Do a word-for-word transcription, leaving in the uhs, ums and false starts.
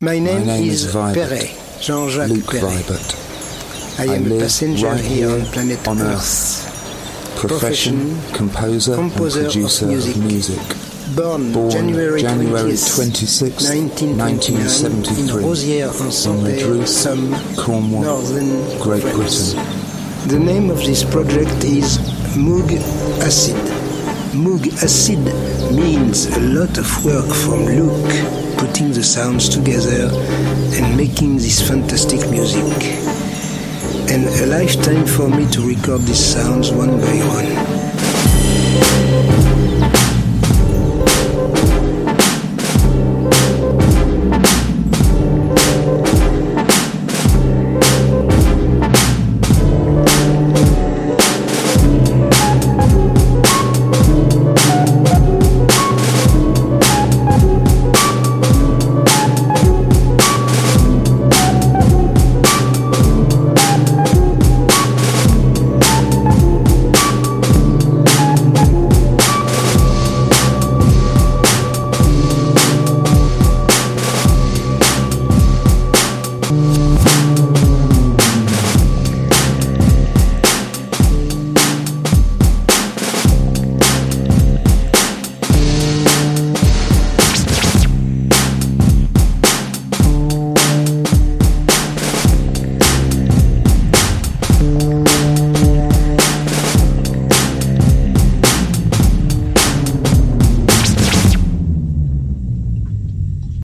My name, My name is, is Vibert, Perret, Jean-Jacques Luc Perret. Vibert. I am I a passenger right here on here planet on Earth. Earth. Profession, composer, composer and producer of music. of music. Born, Born January twenty-sixth, nineteen seventy-three, in Rosières-en-Santerre, Somme, Cornwall, Northern Great France. Britain. The name of this project is Moog Acid. Moog Acid means a lot of work from Luc, putting the sounds together and making this fantastic music. And a lifetime for me to record these sounds one by one.